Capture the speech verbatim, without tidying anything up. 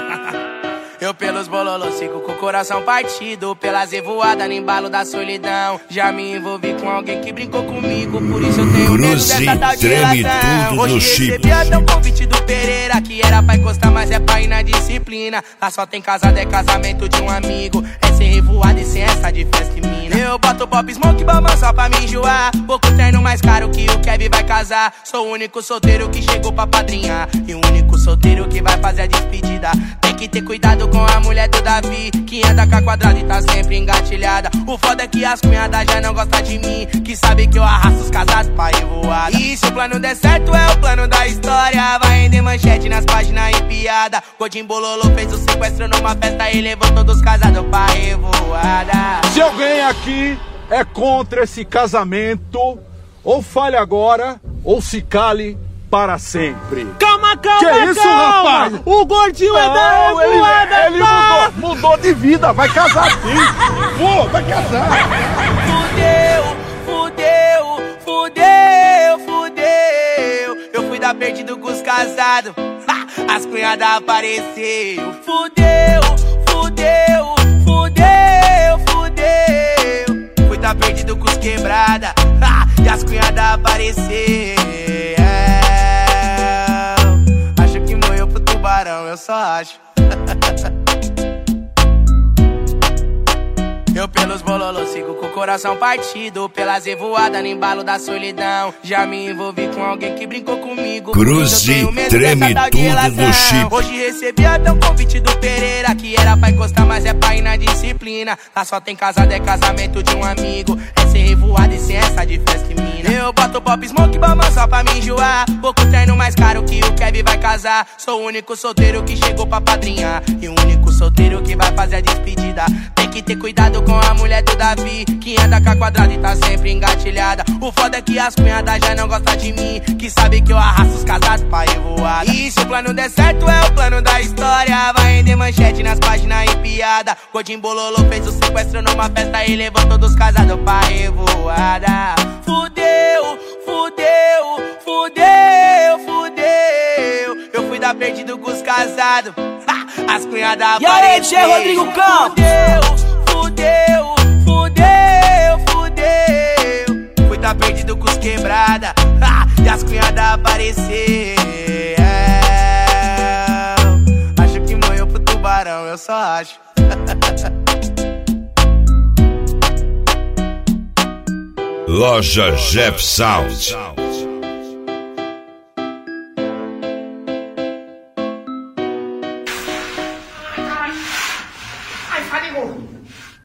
Eu pelos bololô sigo com o coração partido, pelas revoadas no embalo da solidão. Já me envolvi com alguém que brincou comigo, por isso eu tenho medo dessa tal de relação. Hoje recebi até um convite do Pereira, que era pra encostar, mas é pra ir na disciplina. Lá só tem casado, é casamento de um amigo. É sem revoada e sem essa de festa e mina. Eu boto pop, smoke, bamba só pra me enjoar. Pouco terno mais caro que o Kevin vai casar. Sou o único solteiro que chegou pra padrinhar, e o único solteiro que vai fazer a despedida. Tem que ter cuidado com a mulher do Davi, que anda com a quadrada e tá sempre engatilhada. O foda é que as cunhadas já não gostam de mim, que sabe que eu arrasto os casados pra revoada. E se o plano der certo é o plano da história, vai render manchete nas páginas e piada. Godinho Bololô fez o sequestro numa festa e levou todos os casados pra revoada. Se alguém aqui é contra esse casamento, ou fale agora, ou se cale para sempre. Calma, calma, que é isso, calma. Rapaz? O gordinho é da revoada. Ele, ele mudou, mudou de vida, vai casar sim. Pô, vai casar. Fudeu, fudeu, fudeu, fudeu. Eu fui dar perdido com os casados, as cunhadas apareceu. Fudeu, fudeu, fudeu, fudeu. Fui dar perdido com os quebrada, e as cunhadas apareceu. Eu só acho. Eu pelos bololô sigo com o coração partido, pelas revoadas no embalo da solidão. Já me envolvi com alguém que brincou comigo, Cruze treme tudo do chip. Hoje recebi até um convite do Pereira, que era pra encostar, mas é pra ir na disciplina. Lá só tem casado, é casamento de um amigo. É sem revoada e sem essa de festa e mina. Eu boto pop, smoke, bamba só pra me enjoar. Pouco terno mais caro que o Kevin vai casar. Sou o único solteiro que chegou pra padrinhar, e o único solteiro que vai fazer a despedida. Tem que ter cuidado com a mulher do Davi, que anda com a quadrada e tá sempre engatilhada. O foda é que as cunhadas já não gostam de mim, que sabe que eu arrasto os casados pra revoada. E se o plano der certo é o plano da história, vai render manchete nas páginas e piada. Godinho Bololô fez o sequestro numa festa e levou todos os casados pra revoada. Fudeu, fudeu, fudeu, fudeu. Eu fui dar perdido com os casados, as cunhadas apareceram. E aí, Tchê Rodrigo Campos? Fudeu, fudeu, fudeu. Fui tá perdido com os quebrada, e as cunhadas apareceram. Acho que morreu pro tubarão, eu só acho. Loja Jeff Sound. Ai, falei,